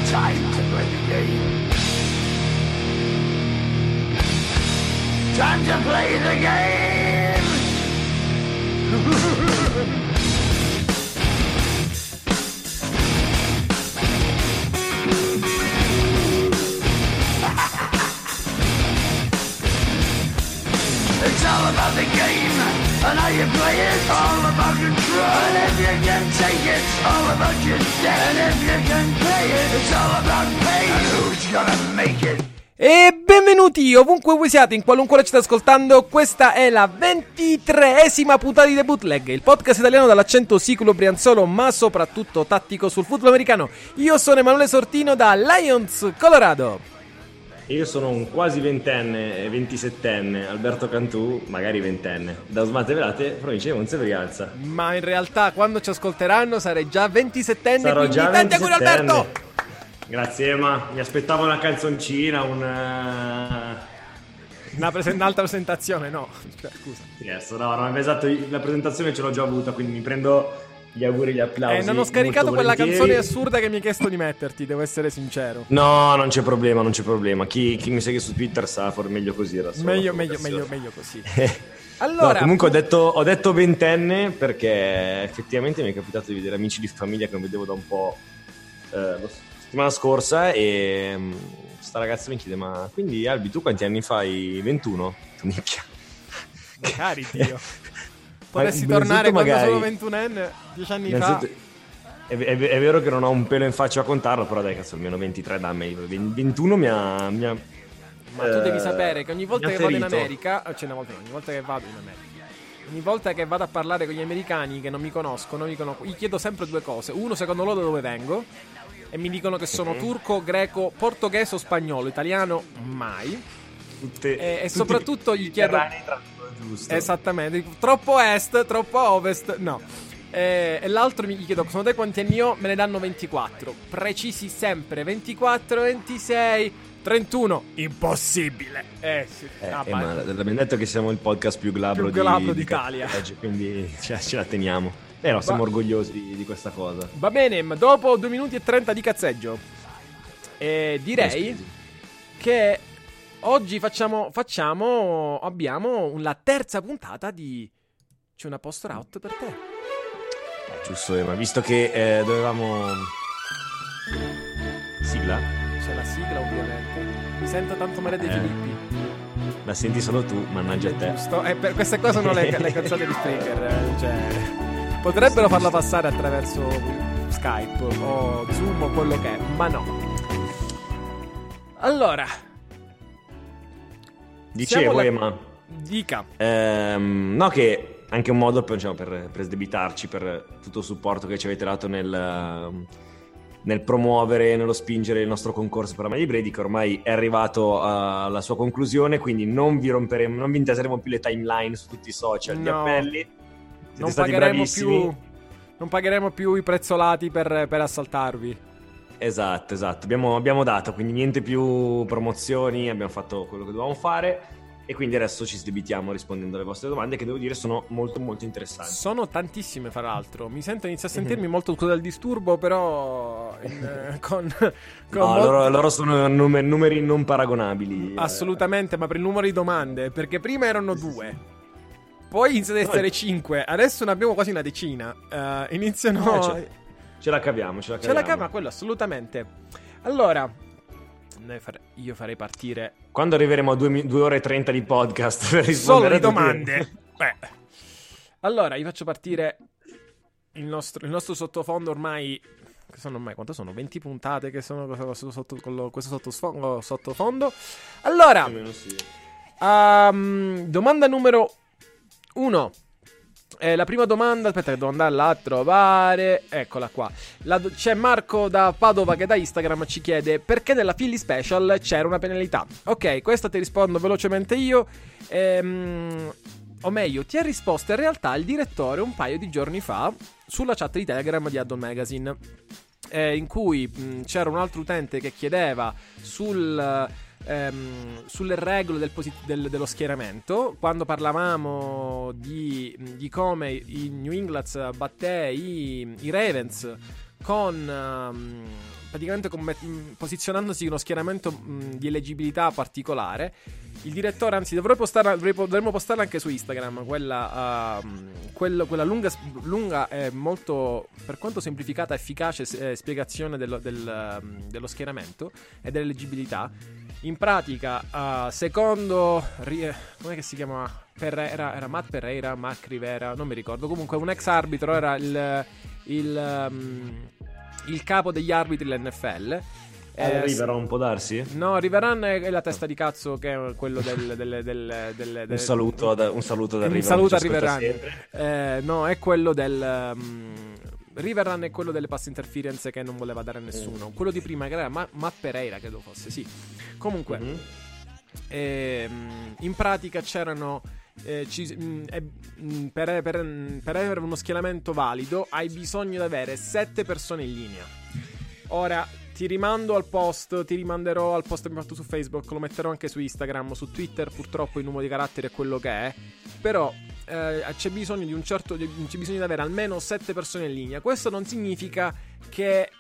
time to play the game. Time to play the game. It's all about the game and how you play it. All about control, and if you can take it, all about your debt. And if you can play it, it's all about pain. And who's gonna make it? E benvenuti ovunque voi siate, in qualunque ora ci state ascoltando. Questa è la 23esima puntata di The Bootleg, il podcast italiano dall'accento siculo brianzolo ma soprattutto tattico sul football americano. Io sono Emanuele Sortino da Lions, Colorado. Io sono un quasi ventenne, 27enne, Alberto Cantù, magari ventenne, da Usmate Velate, provincia di Monza e Brianza. Ma in realtà quando ci ascolteranno sarei già 27enne, Sarò quindi già tanti auguri 27enne. Alberto! Grazie Ema, mi aspettavo una canzoncina, Un'altra presentazione, no, scusa. Yes, no, esatto, la presentazione ce l'ho già avuta, quindi mi prendo gli auguri e gli applausi. Non ho scaricato molto quella volentieri. canzone assurda che mi hai chiesto di metterti, devo essere sincero. No, non c'è problema. Chi mi segue su Twitter sa, meglio così era solo Meglio così. Allora, no, comunque ho detto ventenne perché effettivamente mi è capitato di vedere amici di famiglia che non vedevo da un po' la settimana scorsa e sta ragazza mi chiede: ma quindi Albi tu quanti anni fai? 21? Minchia. Magari Dio potessi tornare quando sono 21enne 10 anni fa. È vero che non ho un pelo in faccia a contarlo, però dai, cazzo, almeno 23 dammi. 21 mi ha Ma tu devi sapere che ogni volta che vado in ferito. America, ogni volta che vado in America, ogni volta che vado a parlare con gli americani che non mi conoscono, gli chiedo sempre due cose. Uno, secondo loro da dove vengo, e mi dicono che sono turco, greco, portoghese o spagnolo, italiano mai. E soprattutto gli chiedo giusto. esattamente, troppo est, troppo ovest, no. E l'altro gli chiedo: secondo te quanti anni ho? Me ne danno 24, precisi sempre, 24, 26, 31, impossibile. Sì. Ma abbiamo detto che siamo il podcast più glabro d'Italia, quindi ce la teniamo. No, siamo orgogliosi di questa cosa. Va bene, ma dopo 2 minuti e 30 di cazzeggio direi che oggi abbiamo la terza puntata di C'è una post route per te. Giusto, ma visto che dovevamo... Sigla? C'è la sigla, ovviamente. Mi sento tanto male dei Filippi. La senti solo tu, mannaggia a te. Giusto, per queste cose sono le cazzate di Spreaker. Potrebbero farla passare attraverso Skype o Zoom o quello che è, ma no. Allora, dicevo, Ema. Dica. No, che anche un modo per sdebitarci per tutto il supporto che ci avete dato nel promuovere, nello spingere il nostro concorso per Amelie Brady, che ormai è arrivato alla sua conclusione, quindi non vi inteseremo più le timeline su tutti i social, gli appelli. Siete stati bravissimi. Non pagheremo più i prezzolati per assaltarvi. Esatto. Abbiamo dato, quindi niente più promozioni, abbiamo fatto quello che dovevamo fare. E quindi adesso ci sdebitiamo rispondendo alle vostre domande, che devo dire sono molto molto interessanti. Sono tantissime, fra l'altro. Inizio a sentirmi molto scusa del disturbo, però loro sono numeri non paragonabili. Assolutamente, ma per il numero di domande, perché prima erano 2, poi iniziano ad essere 5, adesso ne abbiamo quasi una decina. Iniziano. Ce la caviamo. Ma quello assolutamente. Allora, io farei partire. Quando arriveremo a 2 ore e 30 di podcast per rispondere solo di domande. Allora, io faccio partire il nostro sottofondo ormai. Quanto sono? 20 puntate che sono con questo sottofondo. Allora, domanda numero 1. La prima domanda, aspetta che devo andarla a trovare. Eccola qua. C'è Marco da Padova che da Instagram ci chiede: perché nella Philly Special c'era una penalità? Ok, questa ti rispondo velocemente io. O meglio, ti ha risposto in realtà il direttore un paio di giorni fa sulla chat di Telegram di Addon Magazine, in cui c'era un altro utente che chiedeva sulle regole dello schieramento, quando parlavamo di come i New England batté i Ravens praticamente posizionandosi in uno schieramento di eleggibilità particolare. Il direttore, anzi dovremmo postarla anche su Instagram, quella lunga e molto, per quanto semplificata, efficace spiegazione dello schieramento e dell'eleggibilità. In pratica, secondo com'è che si chiama? Era Matt Pereira, Mark Rivera, non mi ricordo, comunque un ex arbitro, era il capo degli arbitri dell'NFL. Riveron, può darsi? No, Riveron è la testa di cazzo, che è quello un saluto da Riveron. Un saluto a Riveron. No, è quello Riveron è quello delle pass interference che non voleva dare a nessuno. Quello di prima, che era Matt Pereira, credo fosse, sì. Comunque, in pratica c'erano... per avere uno schieramento valido hai bisogno di avere 7 persone in linea. Ora ti rimanderò al post che mi ho fatto su Facebook, lo metterò anche su Instagram, su Twitter purtroppo il numero di caratteri è quello che è, però c'è bisogno di avere almeno 7 persone in linea. Questo non significa che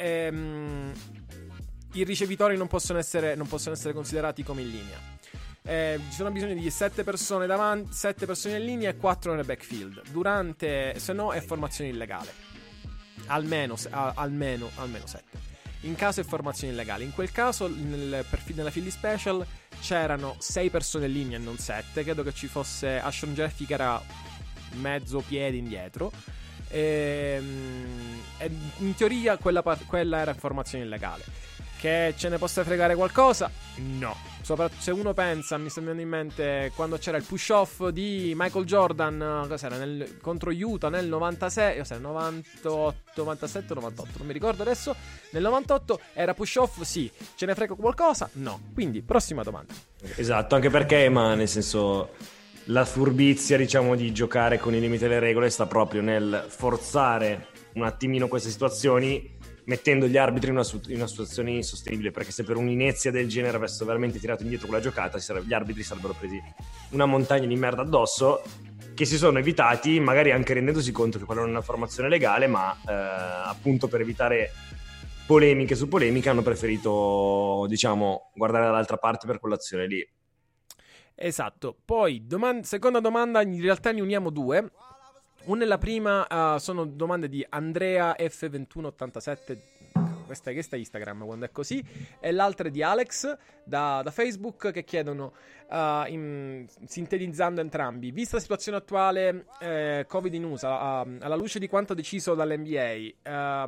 i ricevitori non possono essere considerati come in linea. Ci sono bisogno di 7 persone davanti, 7 persone in linea e 4 nel backfield. Se no è formazione illegale. Almeno 7. In caso è formazione illegale. In quel caso nella Philly Special c'erano 6 persone in linea e non 7. Credo che ci fosse Ashon Jeffy che era mezzo piede indietro. E in teoria quella era formazione illegale. Che ce ne possa fregare qualcosa? No. Soprattutto se uno pensa, mi sta venendo in mente quando c'era il push-off di Michael Jordan, cos'era, contro Utah nel 96, cos'era, 98, 97, 98, non mi ricordo adesso. Nel 98 era push-off, sì. Ce ne frega qualcosa? No. Quindi, prossima domanda. Esatto, anche perché, ma nel senso, la furbizia, diciamo, di giocare con i limiti delle regole sta proprio nel forzare un attimino queste situazioni, mettendo gli arbitri in una situazione insostenibile, perché se per un'inezia del genere avessero veramente tirato indietro quella giocata, gli arbitri sarebbero presi una montagna di merda addosso, che si sono evitati, magari anche rendendosi conto che quella non è una formazione legale, ma appunto per evitare polemiche su polemiche hanno preferito, diciamo, guardare dall'altra parte per quell'azione lì. Esatto. Poi, seconda domanda, in realtà ne uniamo due. Una è la prima, sono domande di Andrea F2187, questa è Instagram quando è così, e l'altra è di Alex da Facebook, che chiedono, sintetizzando entrambi, vista la situazione attuale Covid in USA, alla luce di quanto deciso dall'NBA,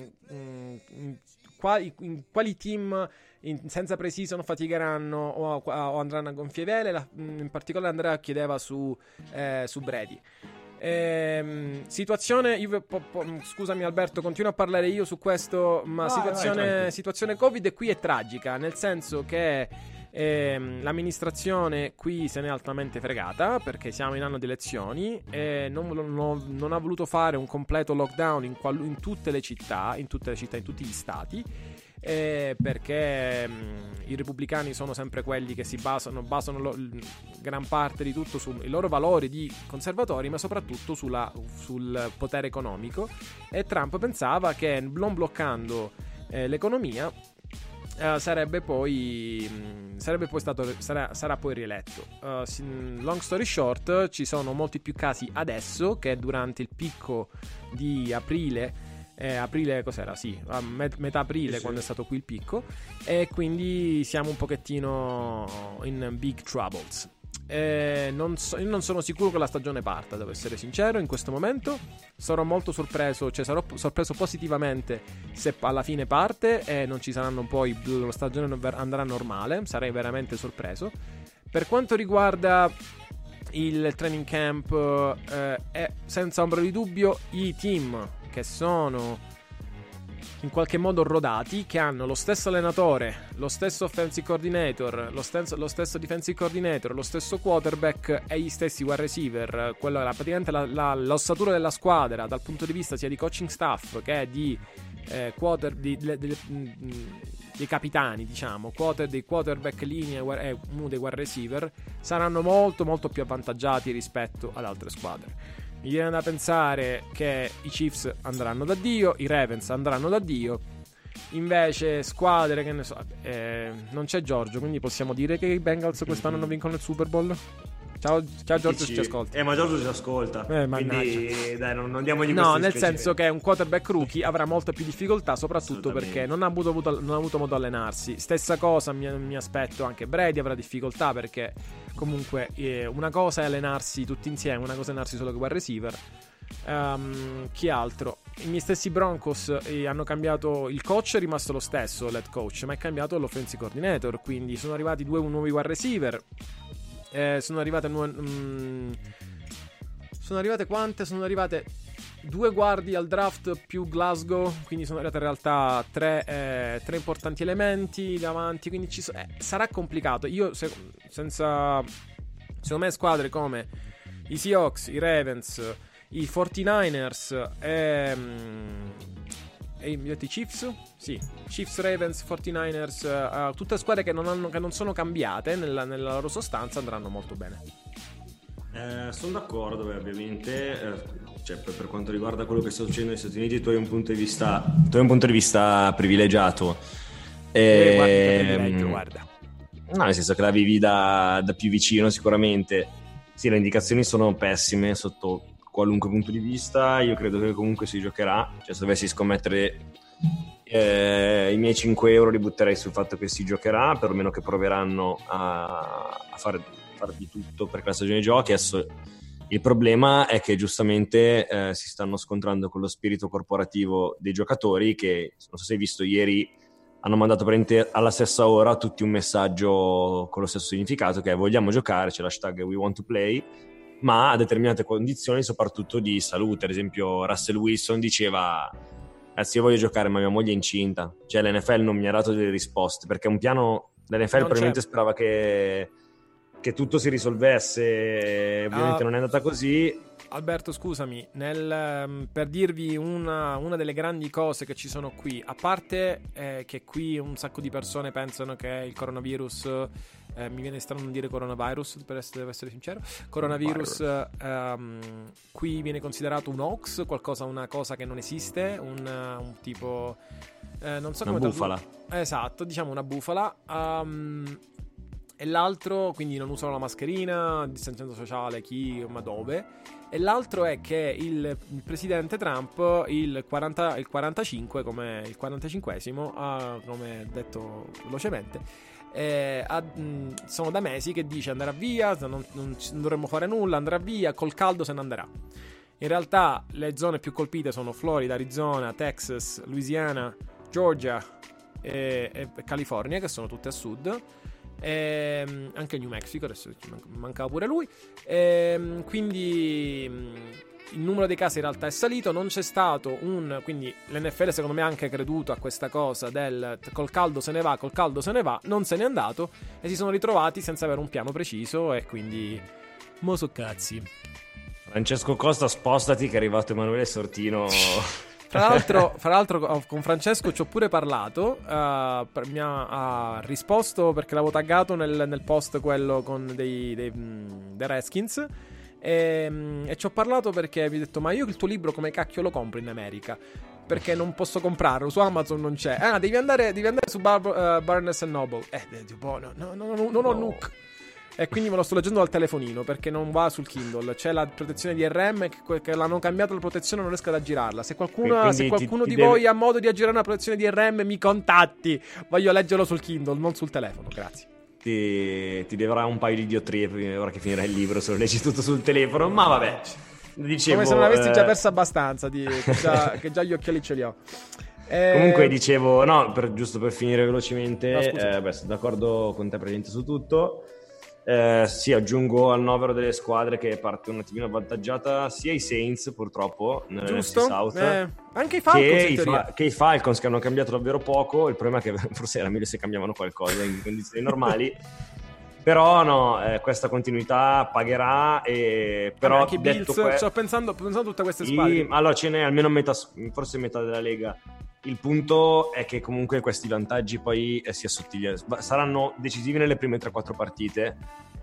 quali team senza pre-season faticheranno o andranno a gonfie vele? In particolare Andrea chiedeva su Brady. Situazione, scusami Alberto, continuo a parlare io su questo, ma situazione Covid qui è tragica, nel senso che l'amministrazione qui se n'è altamente fregata, perché siamo in anno di elezioni e non ha voluto fare un completo lockdown in tutte le città, in tutti gli stati, perché i repubblicani sono sempre quelli che si basano gran parte di tutto sui loro valori di conservatori, ma soprattutto sul potere economico, e Trump pensava che non bloccando l'economia sarà poi rieletto. Long story short, ci sono molti più casi adesso che durante il picco di aprile. Cos'era? Sì, a metà aprile, sì, quando è stato qui il picco, e quindi siamo un pochettino in big troubles. Io non sono sicuro che la stagione parta, devo essere sincero, in questo momento. Sarò molto sorpreso, sarò sorpreso positivamente se alla fine parte e non ci saranno poi, la stagione andrà normale, sarei veramente sorpreso. Per quanto riguarda il training camp, è senza ombra di dubbio i team che sono in qualche modo rodati, che hanno lo stesso allenatore, lo stesso offensive coordinator, lo stesso defensive coordinator, lo stesso quarterback e gli stessi wide receiver. Quello era praticamente l'ossatura della squadra dal punto di vista sia di coaching staff che di dei capitani, diciamo, dei quarterback linea e uno dei wide receiver, saranno molto molto più avvantaggiati rispetto ad altre squadre. Mi viene da pensare che i Chiefs andranno da Dio, i Ravens andranno da Dio. Invece squadre, che ne so, non c'è Giorgio, quindi possiamo dire che i Bengals quest'anno non vincono il Super Bowl? Ciao Giorgio, ci ascolta. Ma Giorgio ci ascolta. Quindi dai, non diamogli questo. No, nel senso che un quarterback rookie avrà molta più difficoltà, soprattutto perché non ha avuto modo di allenarsi. Stessa cosa mi aspetto anche Brady avrà difficoltà, perché comunque una cosa è allenarsi tutti insieme, una cosa è allenarsi solo con wide receiver. Chi altro? I miei stessi Broncos hanno cambiato, il coach è rimasto lo stesso, l'head coach, ma è cambiato l'offensive coordinator, quindi sono arrivati 2 nuovi wide receiver. Sono arrivate quante? Sono arrivate 2 guardie al draft più Glasgow, quindi sono arrivate in realtà 3 importanti elementi davanti, quindi sarà complicato. Secondo me squadre come i Seahawks, i Ravens, i 49ers e i Chiefs? Sì, Chiefs, Ravens, 49ers, tutte squadre che non sono cambiate nella loro sostanza, andranno molto bene. Sono d'accordo, ovviamente. Cioè, per quanto riguarda quello che sta succedendo negli Stati Uniti, tu hai un punto di vista privilegiato. Guarda. No, nel senso che la vivi da più vicino, sicuramente. Sì, le indicazioni sono pessime sotto qualunque punto di vista. Io credo che comunque si giocherà. Cioè, se dovessi scommettere i miei 5 euro li butterei sul fatto che si giocherà, perlomeno che proveranno a far di tutto perché la stagione giochi. Adesso il problema è che giustamente si stanno scontrando con lo spirito corporativo dei giocatori, che non so se hai visto ieri hanno mandato alla stessa ora tutti un messaggio con lo stesso significato, che è: vogliamo giocare, c'è l'hashtag we want to play, ma a determinate condizioni, soprattutto di salute. Ad esempio Russell Wilson diceva: io voglio giocare ma mia moglie è incinta. Cioè l'NFL non mi ha dato delle risposte, perché un piano l'NFL probabilmente sperava che tutto si risolvesse, ovviamente non è andata così. Alberto, scusami, per dirvi una delle grandi cose che ci sono qui, a parte che qui un sacco di persone pensano che il coronavirus, mi viene strano non dire coronavirus, devo essere sincero, coronavirus qui viene considerato un hoax, una cosa che non esiste, un tipo, non so come, una bufala. Esatto, diciamo una bufala. E l'altro, quindi non usano la mascherina, distanziamento sociale, ma dove? E l'altro è che il presidente Trump, il 45, come il 45esimo, come detto velocemente, sono da mesi che dice andrà via, non dovremmo fare nulla, andrà via, col caldo se ne andrà. In realtà le zone più colpite sono Florida, Arizona, Texas, Louisiana, Georgia e California, che sono tutte a sud. Anche New Mexico, adesso mancava pure lui. Quindi il numero dei casi in realtà è salito. Non c'è stato quindi l'NFL secondo me ha anche creduto a questa cosa del col caldo se ne va, non se n'è andato e si sono ritrovati senza avere un piano preciso, e quindi mo so cazzi. Francesco Costa, spostati che è arrivato Emanuele Sortino. Fra l'altro con Francesco ci ho pure parlato, mi ha risposto perché l'avevo taggato nel post quello con dei Redskins, e ci ho parlato perché mi ha detto: ma io il tuo libro come cacchio lo compro in America? Perché non posso comprarlo, su Amazon non c'è. Devi andare su Barnes & Noble. Tipo, no, non ho Nook. E quindi me lo sto leggendo dal telefonino perché non va sul Kindle. C'è la protezione DRM che l'hanno cambiato la protezione, non riesco ad aggirarla. Se qualcuno di voi ha modo di aggirare una protezione DRM, mi contatti. Voglio leggerlo sul Kindle, non sul telefono, grazie. Ti deverà un paio di diotrie ora che finirà il libro se lo leggi tutto sul telefono, ma vabbè. Dicevo, come se non avessi già perso abbastanza che già gli occhiali ce li ho. Comunque dicevo, no, giusto per finire velocemente, sono d'accordo con te praticamente su tutto. Sì, aggiungo al novero delle squadre che parte un attimino avvantaggiata sia i Saints, purtroppo, nell'NFC South, anche i Falcons, che i Falcons, che hanno cambiato davvero poco. Il problema è che forse era meglio se cambiavano qualcosa in condizioni normali. Però no, questa continuità pagherà. Però anche i Bills, sto pensando a tutte queste squadre. Allora ce n'è almeno metà, forse metà della Lega. Il punto è che comunque questi vantaggi poi si assottigliano, saranno decisivi nelle prime 3-4 partite,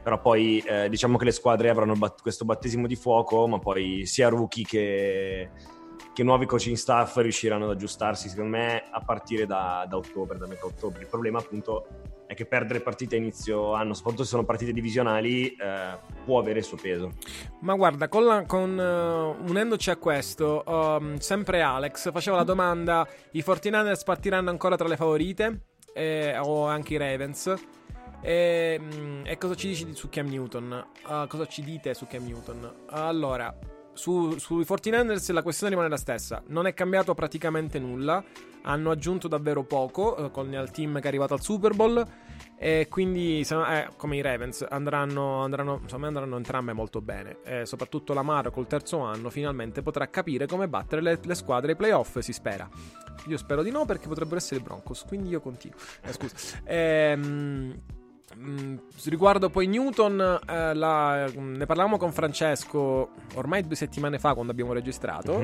Però poi diciamo che le squadre avranno questo battesimo di fuoco, ma poi sia rookie che nuovi coaching staff riusciranno ad aggiustarsi, secondo me, a partire da ottobre, da metà ottobre. Il problema appunto è che perdere partite a inizio anno, soprattutto se sono partite divisionali, può avere il suo peso. Ma guarda, unendoci a questo, sempre Alex faceva la domanda: i 49ers partiranno ancora tra le favorite? O anche i Ravens? E cosa ci dici su Cam Newton? Cosa ci dite su Cam Newton? Allora, sui 49ers la questione rimane la stessa. Non è cambiato praticamente nulla. Hanno aggiunto davvero poco con il team che è arrivato al Super Bowl. E quindi, come i Ravens, andranno entrambe molto bene. Soprattutto Lamar col terzo anno finalmente potrà capire come battere le squadre ai playoff, si spera. Io spero di no, perché potrebbero essere i Broncos, quindi io continuo. Scusa. Riguardo poi Newton, ne parlavamo con Francesco ormai 2 settimane fa, quando abbiamo registrato.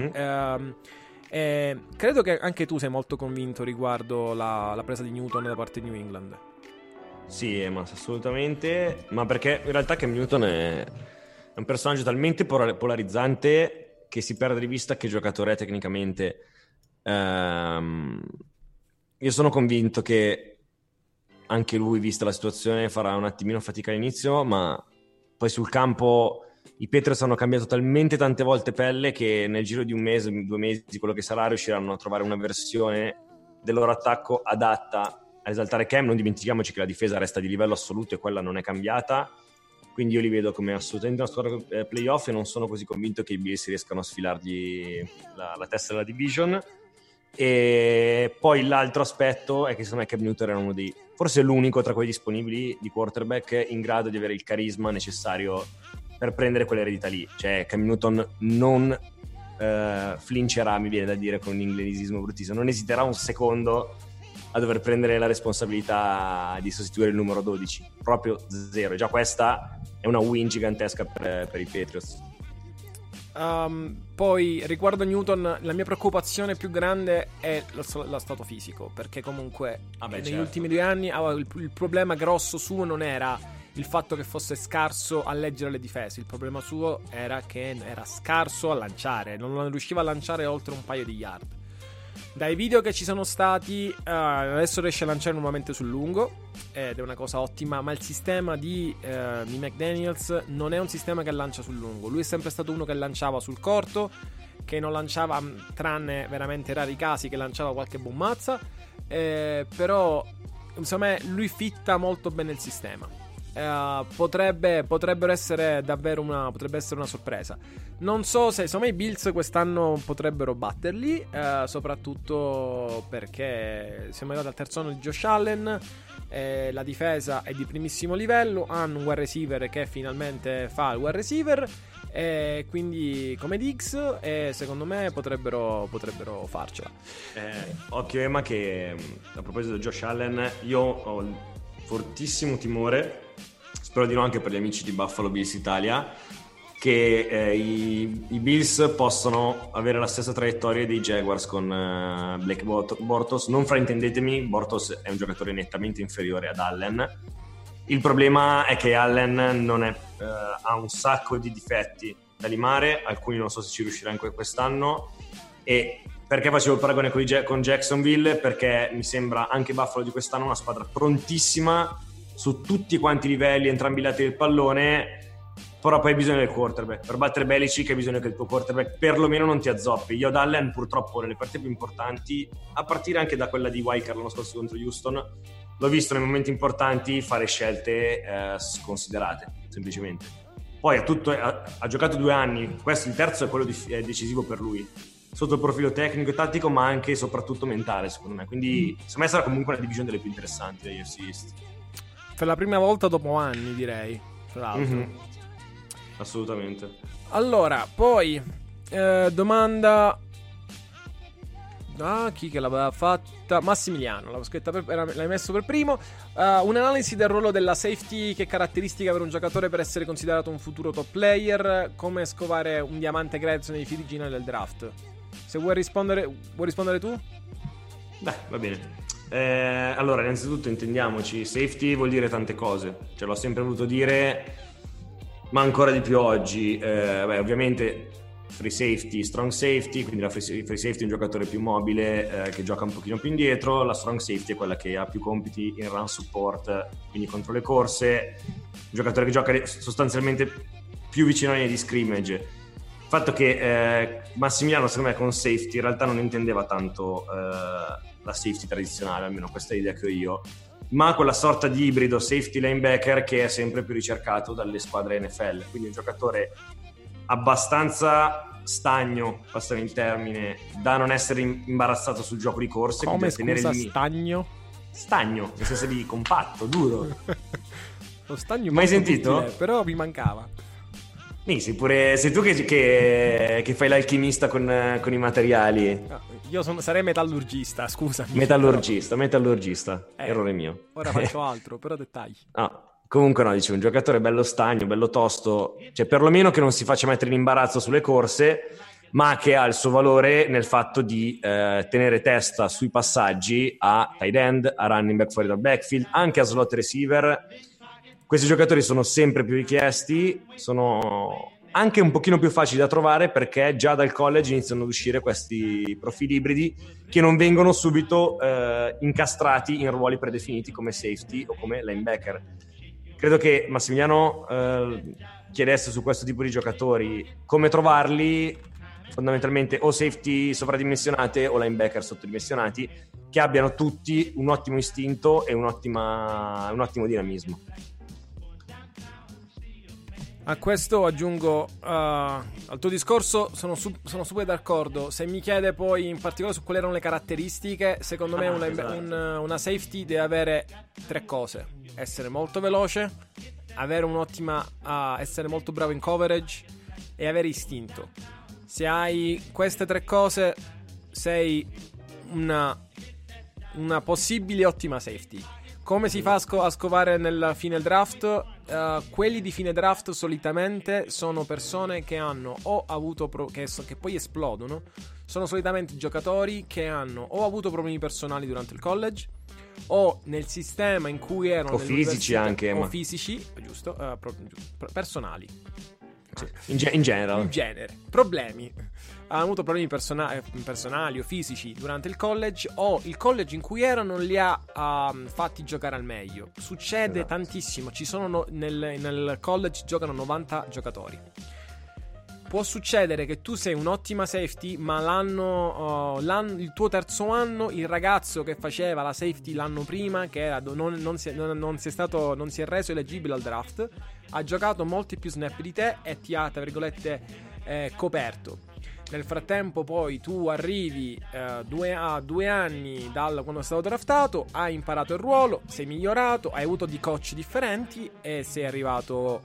Credo che anche tu sei molto convinto riguardo la presa di Newton da parte di New England. Sì, ma assolutamente. Ma perché in realtà Cam Newton è un personaggio talmente polarizzante che si perde di vista che giocatore è tecnicamente. Io sono convinto che anche lui, vista la situazione, farà un attimino fatica all'inizio, ma poi sul campo i Patriots hanno cambiato talmente tante volte pelle che nel giro di un mese, 2 mesi, quello che sarà, riusciranno a trovare una versione del loro attacco adatta a esaltare Cam. Non dimentichiamoci che la difesa resta di livello assoluto e quella non è cambiata, quindi io li vedo come assolutamente una squadra playoff e non sono così convinto che i Bills riescano a sfilargli la testa della division. E poi l'altro aspetto è che secondo me Cam Newton era forse l'unico tra quelli disponibili di quarterback in grado di avere il carisma necessario per prendere quell'eredità lì. Cioè Cam Newton non flincherà, mi viene da dire con un inglesismo bruttissimo, non esiterà un secondo a dover prendere la responsabilità di sostituire il numero 12, proprio zero. Già questa è una win gigantesca per i Patriots. Poi riguardo Newton, la mia preoccupazione più grande è lo stato fisico, perché comunque negli ultimi 2 anni il problema grosso suo non era il fatto che fosse scarso a leggere le difese, il problema suo era che era scarso a lanciare, non riusciva a lanciare oltre un paio di yard. Dai video che ci sono stati, adesso riesce a lanciare nuovamente sul lungo ed è una cosa ottima, ma il sistema di McDaniels non è un sistema che lancia sul lungo. Lui è sempre stato uno che lanciava sul corto, che non lanciava, tranne veramente rari casi, che lanciava qualche bommazza, però insomma lui fitta molto bene il sistema. Potrebbe essere davvero una sorpresa. Non so se insomma i Bills quest'anno potrebbero batterli, soprattutto perché siamo arrivati al terzo anno di Josh Allen, la difesa è di primissimo livello, hanno un wide receiver che finalmente fa il wide receiver, quindi come Diggs, e secondo me potrebbero farcela. Occhio Emma, che a proposito di Josh Allen, io ho il fortissimo timore, spero di no anche per gli amici di Buffalo Bills Italia, che i Bills possono avere la stessa traiettoria dei Jaguars con Blake Bortles. Non fraintendetemi, Bortles è un giocatore nettamente inferiore ad Allen. Il problema è che Allen non è, ha un sacco di difetti da limare, alcuni non so se ci riuscirà anche quest'anno. E perché facevo il paragone con Jacksonville? Perché mi sembra anche Buffalo di quest'anno una squadra prontissima su tutti quanti i livelli, entrambi i lati del pallone, però poi hai bisogno del quarterback. Per battere Belichick hai bisogno che il tuo quarterback perlomeno non ti azzoppi. Io ad Allen purtroppo nelle partite più importanti, a partire anche da quella di Wildcard l'anno scorso contro Houston, l'ho visto nei momenti importanti fare scelte sconsiderate, semplicemente. Poi ha giocato 2 anni, questo il terzo è quello decisivo per lui, sotto il profilo tecnico e tattico, ma anche e soprattutto mentale, secondo me. Quindi secondo me sarà comunque una divisione delle più interessanti degli AFC East. Per la prima volta dopo anni, direi, tra l'altro. Mm-hmm. Assolutamente. Allora, poi domanda chi che l'aveva fatta? Massimiliano, l'avevo scritta l'hai messo per primo. Un'analisi del ruolo della safety, che caratteristica per un giocatore per essere considerato un futuro top player, come scovare un diamante grezzo nei originali del draft. Se vuoi rispondere tu? Beh, va bene. Allora, innanzitutto intendiamoci, safety vuol dire tante cose, cioè l'ho sempre voluto dire, ma ancora di più oggi. Ovviamente free safety, strong safety, quindi la free safety è un giocatore più mobile che gioca un pochino più indietro, la strong safety è quella che ha più compiti in run support, quindi contro le corse, un giocatore che gioca sostanzialmente più vicino ai linee di scrimmage. Il fatto che Massimiliano secondo me con safety in realtà non intendeva tanto la safety tradizionale, almeno questa è l'idea che ho io, ma quella sorta di ibrido safety linebacker che è sempre più ricercato dalle squadre NFL, quindi un giocatore abbastanza stagno, passami il termine, da non essere imbarazzato sul gioco di corse. Come, tenere scusa, il stagno? Stagno, nel senso di compatto, duro. Lo stagno mai molto sentito? Utile, però mi mancava. Sei tu che fai l'alchimista con i materiali. No, io sarei metallurgista, scusami. Metallurgista, errore mio. Ora faccio altro, però dettagli. Comunque no, dicevo, un giocatore bello stagno, bello tosto, cioè perlomeno che non si faccia mettere in imbarazzo sulle corse, ma che ha il suo valore nel fatto di tenere testa sui passaggi a tight end, a running back fuori dal backfield, anche a slot receiver. Questi giocatori sono sempre più richiesti, sono anche un pochino più facili da trovare perché già dal college iniziano ad uscire questi profili ibridi che non vengono subito incastrati in ruoli predefiniti come safety o come linebacker. Credo che Massimiliano chiedesse su questo tipo di giocatori come trovarli, fondamentalmente o safety sovradimensionate o linebacker sottodimensionati, che abbiano tutti un ottimo istinto e un ottimo dinamismo. A questo aggiungo al tuo discorso sono super d'accordo. Se mi chiede poi in particolare su quali erano le caratteristiche, secondo me una safety deve avere 3 cose: essere molto veloce, avere essere molto bravo in coverage e avere istinto. Se hai queste 3 cose sei una possibile ottima safety. Come si fa a scovare nel fine draft? Quelli di fine draft solitamente sono persone che hanno o avuto che poi esplodono. Sono solitamente giocatori che hanno o avuto problemi personali durante il college o nel sistema in cui erano, o fisici anche, o fisici, giusto, personali. Sì. In genere Problemi. Hanno avuto problemi personali o fisici durante il college, o il college in cui erano li ha fatti giocare al meglio. Succede tantissimo. Ci sono nel college giocano 90 giocatori. Può succedere che tu sei un'ottima safety, ma il tuo terzo anno, il ragazzo che faceva la safety l'anno prima, che era, non si è reso eleggibile al draft, ha giocato molti più snap di te e ti ha, tra virgolette, coperto. Nel frattempo poi tu arrivi a 2 anni da quando sei stato draftato, hai imparato il ruolo, sei migliorato, hai avuto di coach differenti e sei arrivato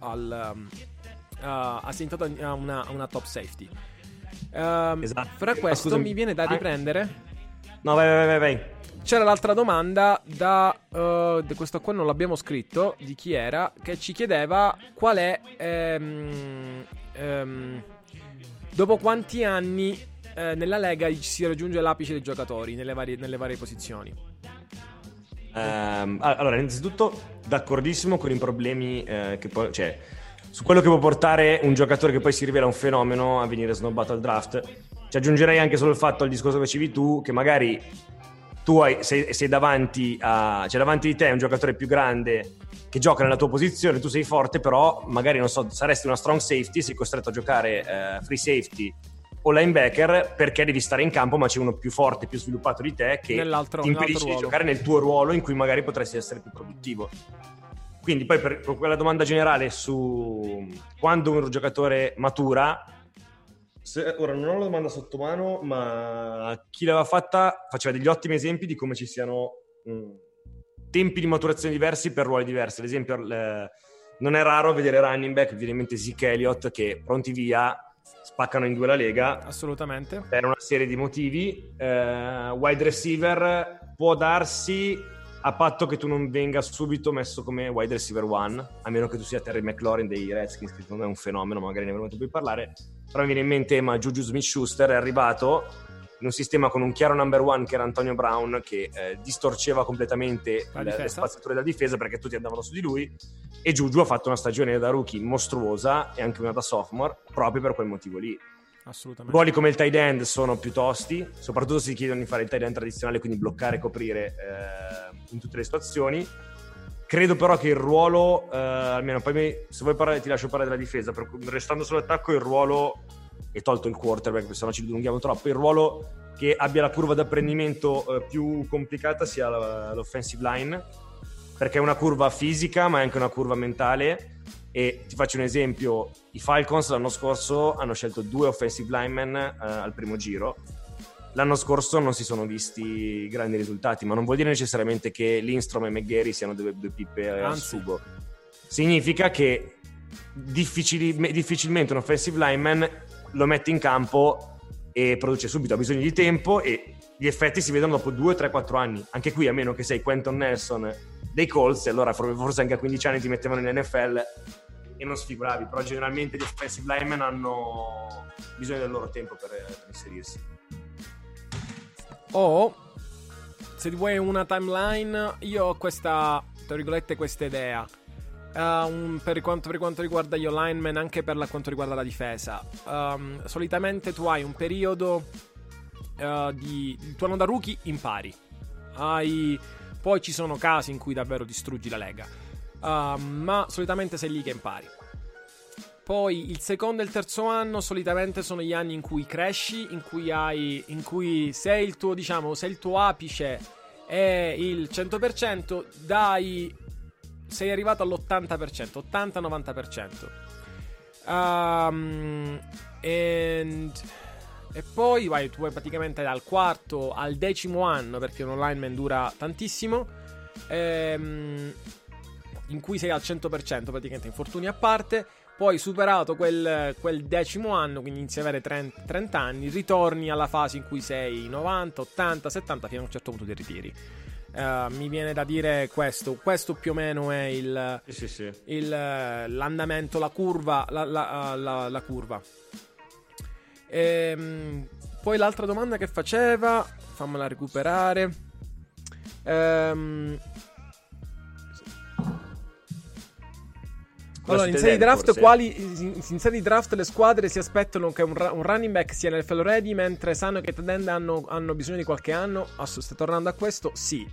sei diventato a una top safety. Esatto. Fra questo mi viene da riprendere. No, vai. C'era l'altra domanda di questo qua non l'abbiamo scritto, di chi era, che ci chiedeva qual è dopo quanti anni nella Lega si raggiunge l'apice dei giocatori nelle varie posizioni. Allora, innanzitutto d'accordissimo con i problemi che poi, cioè, su quello che può portare un giocatore che poi si rivela un fenomeno a venire snobbato al draft. Ci aggiungerei anche solo il fatto al discorso che facevi tu, che magari tu sei davanti di te un giocatore più grande che gioca nella tua posizione, tu sei forte, però magari, non so, saresti una strong safety, sei costretto a giocare free safety o linebacker perché devi stare in campo, ma c'è uno più forte, più sviluppato di te che ti impedisce di giocare nel tuo ruolo in cui magari potresti essere più produttivo. Quindi poi per quella domanda generale su quando un giocatore matura, ora non ho la domanda sotto mano, ma chi l'aveva fatta faceva degli ottimi esempi di come ci siano tempi di maturazione diversi per ruoli diversi. Ad esempio non è raro vedere running back, mi viene in mente Zeke Elliott, che pronti via spaccano in 2 la lega, assolutamente, per una serie di motivi. Wide receiver può darsi, a patto che tu non venga subito messo come wide receiver 1, a meno che tu sia Terry McLaurin dei Redskins, che secondo me è un fenomeno, magari ne avremo tempo di parlare. Però mi viene in mente Juju Smith-Schuster, è arrivato in un sistema con un chiaro number one che era Antonio Brown, che distorceva completamente le spaziature della difesa perché tutti andavano su di lui, e Juju ha fatto una stagione da rookie mostruosa e anche una da sophomore proprio per quel motivo lì. Assolutamente. Ruoli come il tight end sono più tosti, soprattutto se ti chiedono di fare il tight end tradizionale, quindi bloccare e coprire in tutte le situazioni. Credo però che il ruolo, almeno poi se vuoi ti lascio parlare della difesa, restando sull'attacco, il ruolo, e tolto il quarterback perché sennò ci dilunghiamo troppo, il ruolo che abbia la curva d'apprendimento più complicata sia l'offensive line, perché è una curva fisica ma è anche una curva mentale. E ti faccio un esempio: i Falcons l'anno scorso hanno scelto 2 offensive linemen al primo giro. L'anno scorso non si sono visti grandi risultati, ma non vuol dire necessariamente che Lindstrom e McGarry siano due pippe al sugo. Significa che difficilmente un offensive lineman lo mette in campo e produce subito, ha bisogno di tempo e gli effetti si vedono dopo 2, 3, 4 anni. Anche qui, a meno che sei Quentin Nelson dei Colts, e allora forse anche a 15 anni ti mettevano in NFL e non sfiguravi, però generalmente gli offensive linemen hanno bisogno del loro tempo per inserirsi. Se ti vuoi una timeline, io ho questa, tra virgolette, questa idea per quanto riguarda gli linemen, anche per quanto riguarda la difesa. Solitamente tu hai un periodo il tuo anno da rookie, impari, poi ci sono casi in cui davvero distruggi la lega, ma solitamente sei lì che impari. Poi il secondo e il terzo anno solitamente sono gli anni in cui cresci, in cui se il tuo apice è il 100%, sei arrivato all'80%, 80-90%. E poi tu vai praticamente dal quarto al 10° anno, perché un lineman dura tantissimo, in cui sei al 100%, praticamente infortuni a parte. Poi superato quel 10° anno, quindi inizi a avere 30 anni, ritorni alla fase in cui sei 90, 80, 70, fino a un certo punto ti ritiri. Mi viene da dire questo più o meno è l'andamento, la curva, la curva. Poi l'altra domanda che faceva, fammela recuperare. Allora, in serie di draft le squadre si aspettano che un running back sia nel NFL ready, mentre sanno che i tight end hanno bisogno di qualche anno. Stai tornando a questo? Sì.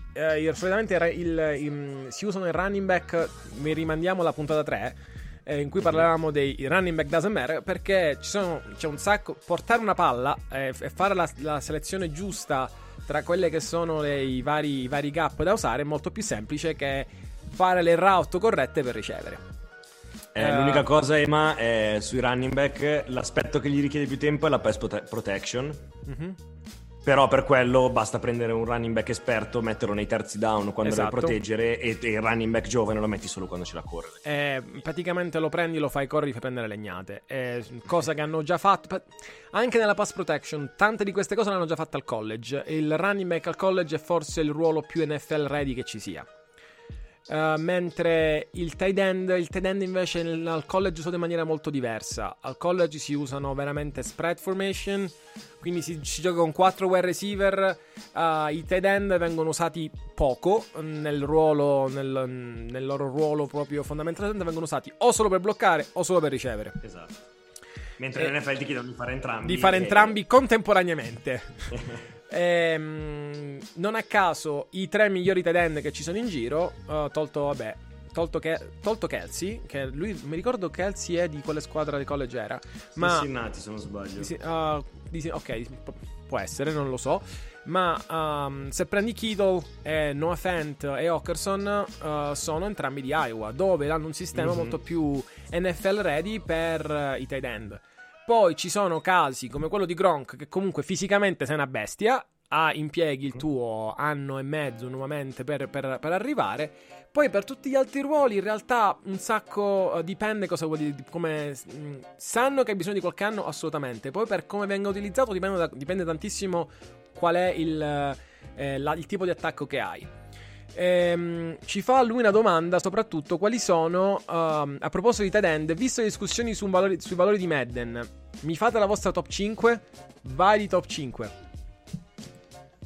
Solitamente si usano i running back, vi rimandiamo alla puntata 3, in cui parlavamo dei running back doesn't matter, perché c'è un sacco. Portare una palla e fare la selezione giusta tra quelle che sono i vari gap da usare è molto più semplice che fare le route corrette per ricevere. L'unica cosa, Ema, è sui running back l'aspetto che gli richiede più tempo è la pass protection. Mm-hmm. Però per quello basta prendere un running back esperto, metterlo nei terzi down quando deve proteggere, e il running back giovane lo metti solo quando c'è da correre. Praticamente lo prendi, lo fai correre, fai prendere legnate. Cosa che hanno già fatto anche nella pass protection. Tante di queste cose l'hanno già fatte al college. Il running back al college è forse il ruolo più NFL ready che ci sia. Mentre il tight end invece al college usato in maniera molto diversa. Al college si usano veramente spread formation, quindi si gioca con 4 wide receiver. I tight end vengono usati poco nel loro ruolo proprio fondamentale, vengono usati o solo per bloccare o solo per ricevere. Esatto. Mentre l'NFL ti chiedono di fare entrambi contemporaneamente. Non a caso i 3 migliori tight end che ci sono in giro, tolto Kelsey, che lui, mi ricordo Kelsey è di quale squadra di college era, ma Cincinnati se non sbaglio. Ok, può essere, non lo so, ma se prendi Kittle, Noah Fant e Hawkinson, sono entrambi di Iowa, dove hanno un sistema molto più NFL ready per i tight end. Poi ci sono casi come quello di Gronk, che comunque fisicamente sei una bestia, impieghi il tuo anno e mezzo nuovamente per arrivare. Poi per tutti gli altri ruoli in realtà un sacco dipende cosa vuol dire, come sanno che hai bisogno di qualche anno, assolutamente. Poi per come venga utilizzato dipende tantissimo qual è il tipo di attacco che hai. Ci fa lui una domanda, soprattutto quali sono, a proposito di tight end, visto le discussioni sui valori di Madden, mi fate la vostra top 5? Vai di top 5.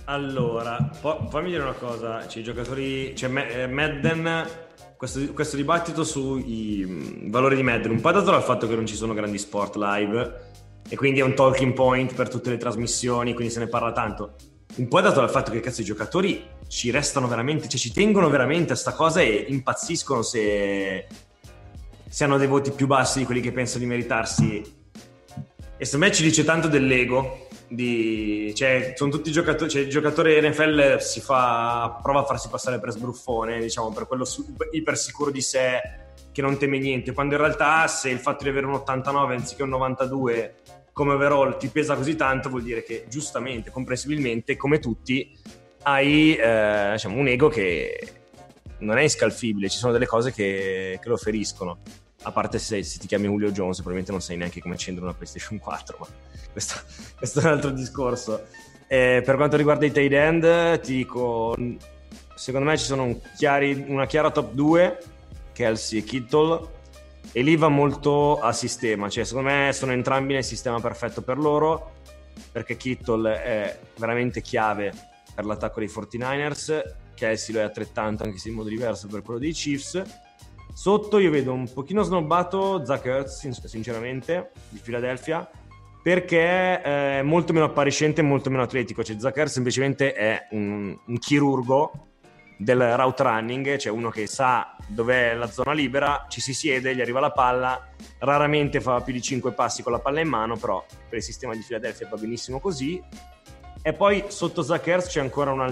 Allora, fammi dire una cosa, i giocatori, Madden, questo dibattito sui valori di Madden, un po' dato dal fatto che non ci sono grandi sport live e quindi è un talking point per tutte le trasmissioni, quindi se ne parla tanto. Un po' è dato dal fatto che cazzo i giocatori ci restano veramente, cioè ci tengono veramente a sta cosa e impazziscono se hanno dei voti più bassi di quelli che pensano di meritarsi. E secondo me ci dice tanto dell'ego. Cioè, sono tutti giocatori, cioè il giocatore NFL prova a farsi passare per sbruffone, diciamo, per quello iper sicuro di sé che non teme niente, quando in realtà se il fatto di avere un 89 anziché un 92 come overall ti pesa così tanto, vuol dire che giustamente, comprensibilmente, come tutti hai diciamo un ego che non è inscalfibile, ci sono delle cose che lo feriscono. A parte se ti chiami Julio Jones, probabilmente non sai neanche come accendere una PlayStation 4, ma questo è un altro discorso. Per quanto riguarda i tight end, ti dico, secondo me ci sono una chiara top 2, Kelsey e Kittle, e lì va molto a sistema, cioè secondo me sono entrambi nel sistema perfetto per loro, perché Kittle è veramente chiave per l'attacco dei 49ers, Kelsey lo è altrettanto, anche se in modo diverso, per quello dei Chiefs. Sotto io vedo un pochino snobbato Zach Ertz, sinceramente, di Philadelphia, perché è molto meno appariscente e molto meno atletico. Cioè Zach Ertz semplicemente è un chirurgo del route running, cioè uno che sa dov'è la zona libera, ci si siede, gli arriva la palla, raramente fa più di 5 passi con la palla in mano, però per il sistema di Philadelphia va benissimo così. E poi sotto Zach Ertz c'è ancora un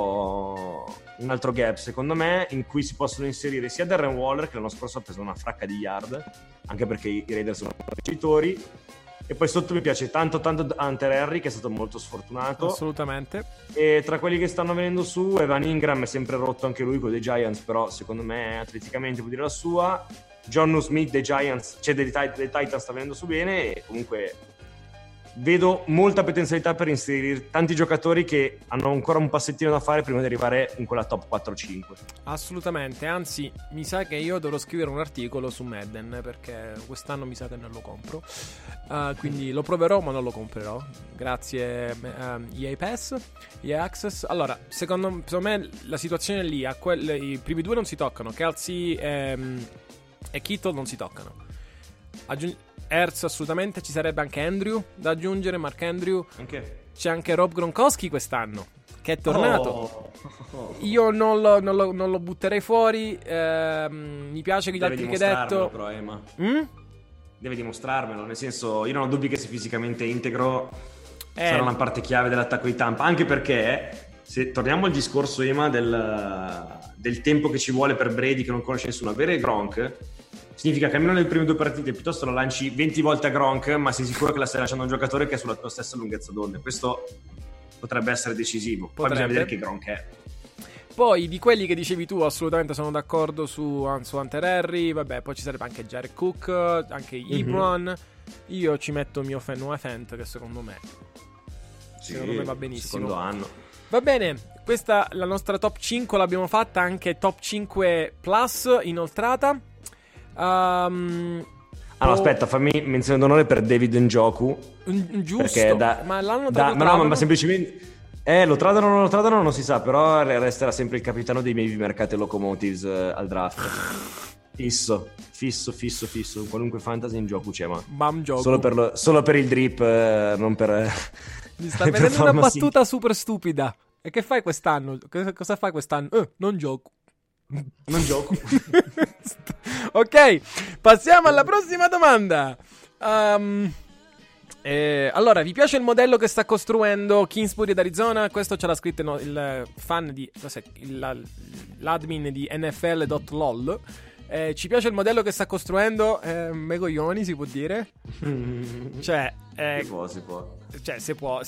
altro gap, secondo me, in cui si possono inserire sia Darren Waller, che l'anno scorso ha preso una fracca di yard, anche perché i Raiders sono ricevitori, e poi sotto mi piace tanto Hunter Henry, che è stato molto sfortunato. Assolutamente. E tra quelli che stanno venendo su, Evan Ingram è sempre rotto anche lui con dei Giants, però secondo me atleticamente può dire la sua. Jonnu Smith dei Giants, cioè dei Titans, sta venendo su bene, e comunque vedo molta potenzialità per inserire tanti giocatori che hanno ancora un passettino da fare prima di arrivare in quella top 4-5. Assolutamente, anzi mi sa che io dovrò scrivere un articolo su Madden, perché quest'anno mi sa che non lo compro, quindi lo proverò ma non lo comprerò, grazie EA Pass, EA Access. Allora, secondo me la situazione lì, i primi due non si toccano, Kelsey e Kittle non si toccano. Ertz assolutamente, ci sarebbe anche Andrew da aggiungere, Mark Andrew. C'è anche Rob Gronkowski quest'anno, che è tornato. Io non lo butterei fuori. Mi piace che gli altri che hai detto. Però, Ema. Deve dimostrarmelo, nel senso, io non ho dubbi che sia fisicamente integro, sarà una parte chiave dell'attacco di Tampa, anche perché se torniamo al discorso, Ema, del tempo che ci vuole per Brady che non conosce nessuno, avere Gronk significa che almeno nelle prime 2 partite piuttosto la lanci 20 volte a Gronk, ma sei sicuro che la stai lanciando a un giocatore che è sulla tua stessa lunghezza d'onde. Questo potrebbe essere decisivo. Poi bisogna vedere che Gronk è. Poi di quelli che dicevi tu assolutamente sono d'accordo su Hunter Henry. Vabbè, poi ci sarebbe anche Jared Cook, anche Ebron. Io ci metto mio Noah Fant, che secondo me va benissimo. Secondo anno. Va bene, questa la nostra top 5 l'abbiamo fatta, anche top 5 plus inoltrata. No, aspetta, fammi menzione d'onore per David Njoku. Giusto, ma l'hanno tradotto. Ma semplicemente lo tradano o non lo tradano non si sa, però resterà sempre il capitano dei miei mercati locomotives al draft. Fisso, qualunque fantasy Njoku c'è, ma solo per il drip, non per mi sta vedendo una battuta super stupida. E che fai quest'anno? Cosa fai quest'anno? Non gioco. Ok, passiamo alla prossima domanda. Allora, vi piace il modello che sta costruendo Kingsbury d'Arizona? Questo ce l'ha scritto il fan di l'admin di NFL.lol. Ci piace il modello che sta costruendo? Megoglioni, si può dire? Cioè, si può. Cioè, si può.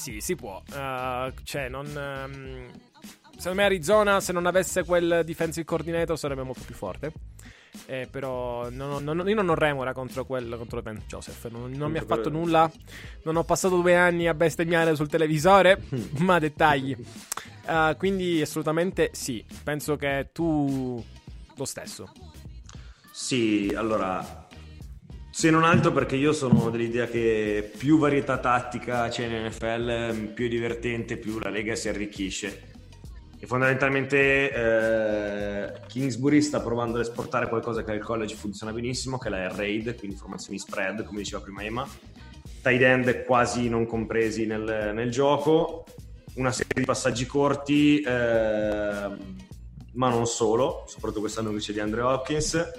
Secondo me Arizona, se non avesse quel defensive coordinator, sarebbe molto più forte. Però io non ho remora contro Ben Joseph. Non mi ha fatto nulla. Non ho passato 2 anni a bestemmiare sul televisore. Ma dettagli. Quindi assolutamente sì. Penso che tu lo stesso. Sì, allora Se non altro perché io sono dell'idea che più varietà tattica c'è in NFL, più è divertente, più la Lega si arricchisce. E fondamentalmente Kingsbury sta provando ad esportare qualcosa che al college funziona benissimo, che è la Air Raid, quindi formazioni spread, come diceva prima Emma, tight end quasi non compresi nel gioco, una serie di passaggi corti, ma non solo, soprattutto quest'anno che c'è di Andre Hopkins,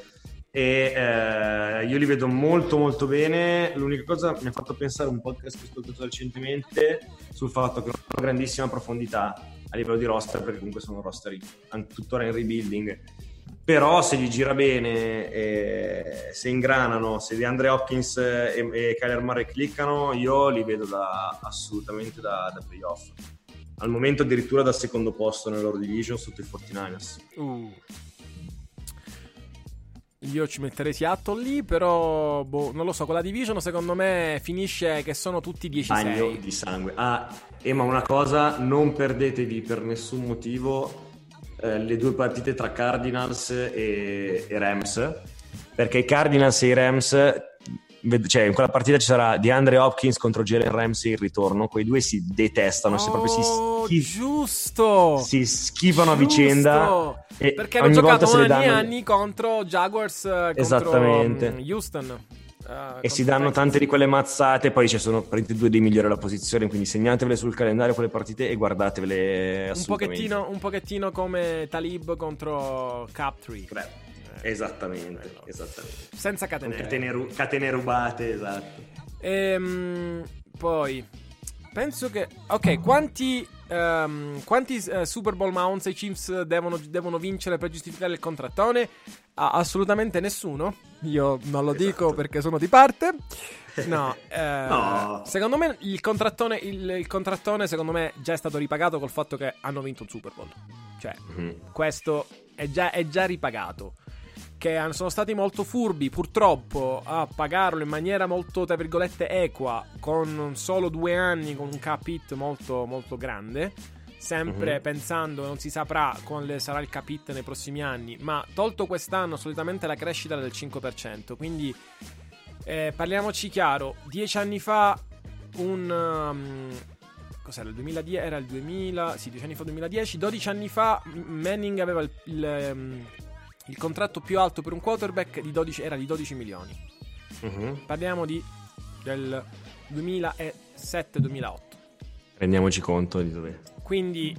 e io li vedo molto molto bene. L'unica cosa mi ha fatto pensare un podcast che ho ascoltato recentemente sul fatto che non hanno grandissima profondità a livello di roster, perché comunque sono roster tuttora in rebuilding, però se gli gira bene, se ingranano, se DeAndre Hopkins e Kyler Murray cliccano, io li vedo assolutamente da playoff, al momento addirittura dal secondo posto nella loro division sotto i 49ers. Io ci metterei Seattle lì, però non lo so, con la division secondo me finisce che sono tutti 10-6. Bagno di sangue. Ma una cosa, non perdetevi per nessun motivo le due partite tra Cardinals e Rams, perché i Cardinals e i Rams, cioè in quella partita ci sarà DeAndre Hopkins contro Jalen Ramsey in ritorno, quei due si detestano, giusto, si schifano a vicenda, e perché hanno giocato anni contro Jaguars, esattamente, contro Houston, e si danno tante di quelle mazzate. Poi ci sono due dei migliori alla posizione, quindi segnatevele sul calendario quelle partite e guardatevele assolutamente. Un pochettino come Talib contro Captree. Esattamente. Senza catene rubate, esatto. Poi penso che quanti Super Bowl Mounts i Chiefs devono vincere per giustificare il contrattone? Assolutamente nessuno. Io non lo dico perché sono di parte. No, no. Secondo me il contrattone secondo me già è stato ripagato col fatto che hanno vinto il Super Bowl. Cioè, questo è già ripagato. Che sono stati molto furbi, purtroppo, a pagarlo in maniera molto, tra virgolette, equa, con solo 2 anni, con un cap hit molto, molto grande, sempre pensando che non si saprà quale sarà il cap hit nei prossimi anni, ma tolto quest'anno solitamente la crescita è del 5%, quindi parliamoci chiaro, 10 anni fa cos'era il 2010? Era il 2000, sì, 10 anni fa 2010, 12 anni fa Manning aveva il contratto più alto per un quarterback era di 12 milioni. Parliamo del 2007-2008. Rendiamoci conto di dove. Quindi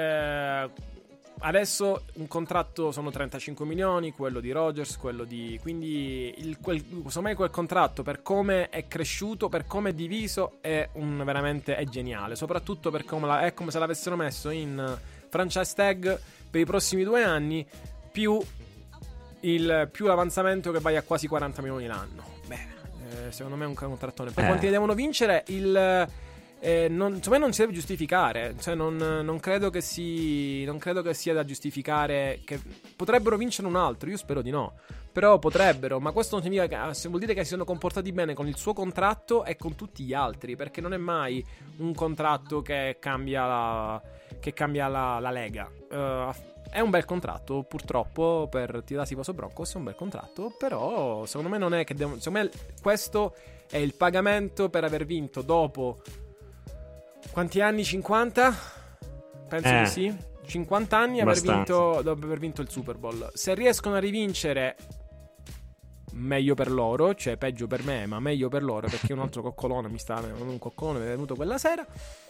adesso un contratto sono 35 milioni, quello di Rodgers, quindi secondo me quel contratto, per come è cresciuto, per come è diviso, veramente è geniale. Soprattutto per è come se l'avessero messo in franchise tag per i prossimi 2 anni, più l'avanzamento che vai a quasi 40 milioni l'anno. Secondo me è un contrattone. Poi quanti ne devono vincere? Secondo me non si deve giustificare. Cioè non credo che sia da giustificare. Che potrebbero vincere un altro. Io spero di no. Però potrebbero. Ma questo non significa vuol dire che si sono comportati bene con il suo contratto e con tutti gli altri. Perché non è mai un contratto che cambia la lega. È un bel contratto, purtroppo, per tirarsi Paso Broncos è un bel contratto, però secondo me non è che secondo me questo è il pagamento per aver vinto dopo quanti anni? 50? Penso di sì. 50 anni dopo aver vinto il Super Bowl. Se riescono a rivincere, meglio per loro, cioè peggio per me, ma meglio per loro, perché un altro coccolone mi è venuto quella sera.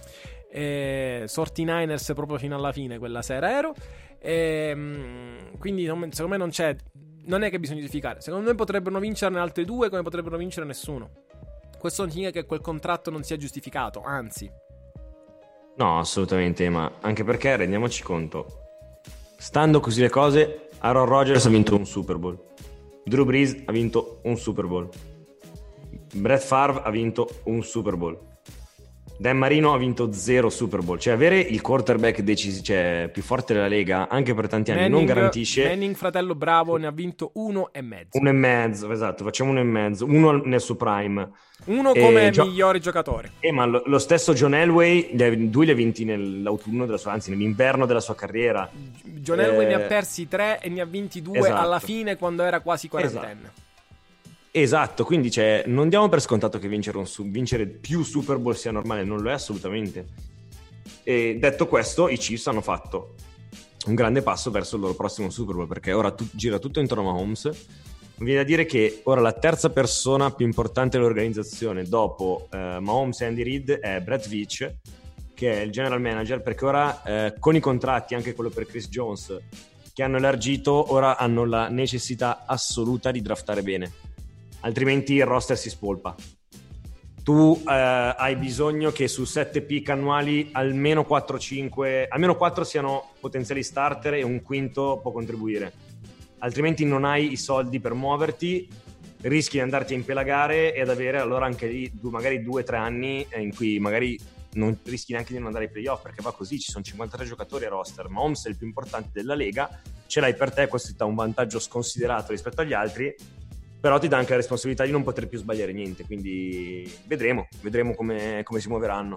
Sorti Niners proprio fino alla fine quella sera ero. Quindi secondo me non è che bisogna giustificare. Secondo me potrebbero vincerne altri 2 come potrebbero vincere nessuno. Questo non significa che quel contratto non sia giustificato, anzi. No, assolutamente, ma anche perché rendiamoci conto, stando così le cose, Aaron Rodgers ha vinto un Super Bowl, Drew Brees ha vinto un Super Bowl, Brett Favre ha vinto un Super Bowl, Dan Marino ha vinto 0 Super Bowl. Cioè avere il quarterback più forte della Lega anche per tanti anni non garantisce. Manning, fratello bravo, ne ha vinto 1,5. 1,5, esatto, facciamo 1,5. Uno nel suo prime, uno come migliore giocatore. Ma lo stesso John Elway, 2 li ha vinti nell'autunno nell'inverno della sua carriera. John Elway ne ha persi 3 e ne ha vinti 2 esatto. Alla fine, quando era quasi quarantenne. Esatto, quindi non diamo per scontato che vincere più Super Bowl sia normale, non lo è assolutamente. E detto questo, i Chiefs hanno fatto un grande passo verso il loro prossimo Super Bowl, perché ora gira tutto intorno a Mahomes. Mi viene da dire che ora la terza persona più importante dell'organizzazione dopo Mahomes e Andy Reid è Brett Veach, che è il general manager, perché ora con i contratti, anche quello per Chris Jones, che hanno elargito, ora hanno la necessità assoluta di draftare bene, altrimenti il roster si spolpa. Tu hai bisogno che su 7 pick annuali almeno 4 siano potenziali starter e un quinto può contribuire, altrimenti non hai i soldi per muoverti, rischi di andarti a impelagare ed avere allora anche lì magari 2-3 anni in cui magari non rischi neanche di non andare ai playoff, perché va così, ci sono 53 giocatori a roster, Mahomes è il più importante della Lega, ce l'hai per te, questo ti dà un vantaggio sconsiderato rispetto agli altri, però ti dà anche la responsabilità di non poter più sbagliare niente, quindi vedremo come si muoveranno.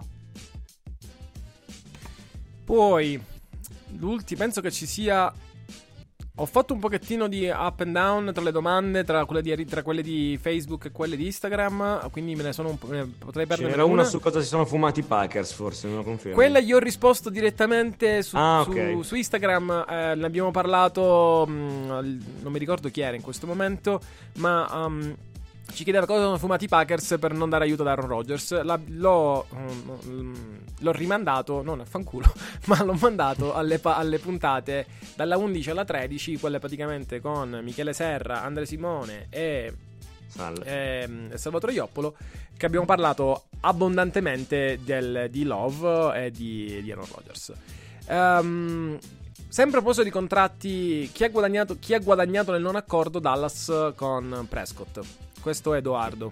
Poi penso che ci sia, ho fatto un pochettino di up and down tra le domande, tra quelle di Facebook e quelle di Instagram, quindi potrei perdere C'era una su cosa si sono fumati i Packers, forse, non lo confermo. Quella io ho risposto direttamente su Instagram, ne abbiamo parlato, non mi ricordo chi era in questo momento, ma ci chiedeva cosa sono fumati i Packers per non dare aiuto ad Aaron Rodgers. L'ho rimandato, non a fanculo, ma l'ho mandato alle puntate dalla 11 alla 13, quelle praticamente con Michele Serra, Andre Simone e Salvatore Ioppolo, che abbiamo parlato abbondantemente di Love e di Aaron Rodgers. Sempre a proposito di contratti, chi ha guadagnato nel non accordo Dallas con Prescott? Questo è Edoardo.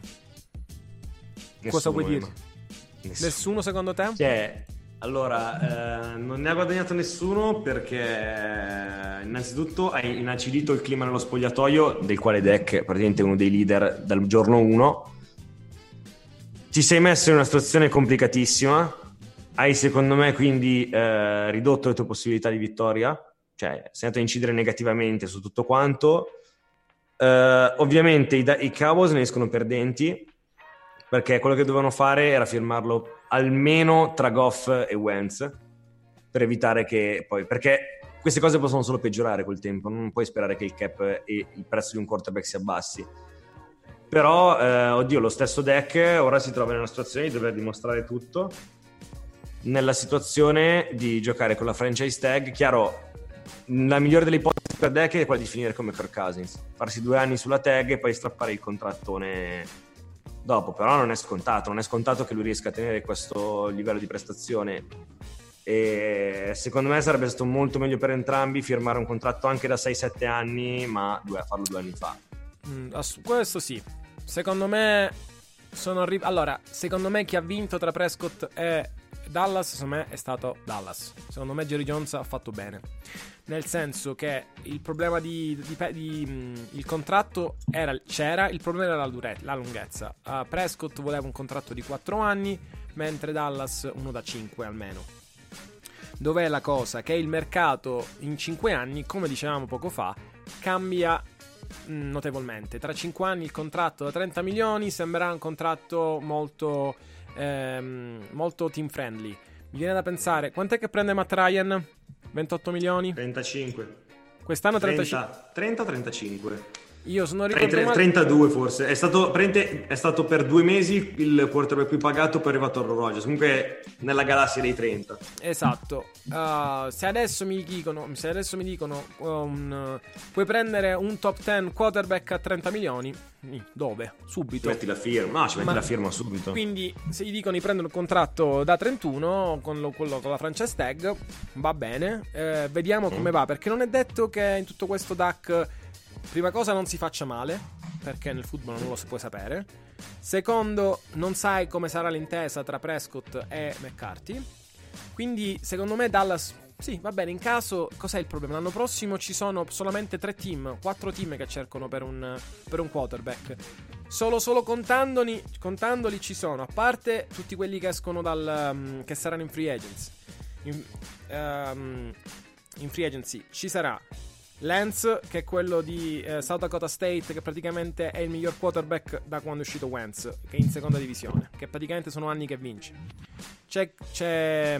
Cosa vuoi dire? Nessuno secondo te? Allora, non ne ha guadagnato nessuno perché innanzitutto hai inacidito il clima nello spogliatoio, del quale Dak è praticamente uno dei leader dal giorno 1. Ti sei messo in una situazione complicatissima, hai secondo me quindi ridotto le tue possibilità di vittoria, cioè sei andato a incidere negativamente su tutto quanto. Ovviamente i Cowboys ne escono perdenti, perché quello che dovevano fare era firmarlo almeno tra Goff e Wentz, per evitare che poi, perché queste cose possono solo peggiorare col tempo, non puoi sperare che il cap e il prezzo di un quarterback si abbassi. Però lo stesso Dak ora si trova in una situazione di dover dimostrare tutto, nella situazione di giocare con la franchise tag. Chiaro, la migliore delle ipotesi per Dak è quella di finire come Kirk Cousins, farsi 2 anni sulla tag e poi strappare il contrattone dopo, però non è scontato che lui riesca a tenere questo livello di prestazione, e secondo me sarebbe stato molto meglio per entrambi firmare un contratto anche da 6-7 anni, ma farlo 2 anni fa. Questo sì, secondo me allora, secondo me chi ha vinto tra Prescott e Dallas, secondo me è stato Dallas. Secondo me Jerry Jones ha fatto bene, nel senso che il problema il contratto c'era, il problema era la lunghezza. Prescott voleva un contratto di 4 anni, mentre Dallas uno da 5 almeno. Dov'è la cosa? Che il mercato in 5 anni, come dicevamo poco fa, cambia notevolmente. Tra 5 anni il contratto da 30 milioni sembrerà un contratto molto team friendly. Mi viene da pensare, quant'è che prende Matt Ryan? 28 milioni? 35. Quest'anno 30-35. Io sono ricordato 32 forse. È stato per 2 mesi il quarterback più pagato, poi è arrivato Aaron Rodgers. Comunque nella galassia dei 30. Esatto. Se adesso mi dicono puoi prendere un top 10 quarterback a 30 milioni, dove? Subito. Metti la firma. No, ci metti la firma subito. Quindi se gli dicono di prendere un contratto da 31 con la franchise tag, va bene. Vediamo come va, perché non è detto che in tutto questo Dak, prima cosa, non si faccia male, perché nel football non lo si può sapere. Secondo, non sai come sarà l'intesa tra Prescott e McCarthy. Quindi secondo me Dallas, sì, va bene. In caso, cos'è il problema? L'anno prossimo ci sono solamente 4 team che cercano per un quarterback. Solo contandoli ci sono, a parte tutti quelli che escono che saranno in free agents. In free agency ci sarà Lance, che è quello di South Dakota State, che praticamente è il miglior quarterback da quando è uscito Wentz, che è in seconda divisione, che praticamente sono anni che vince. C'è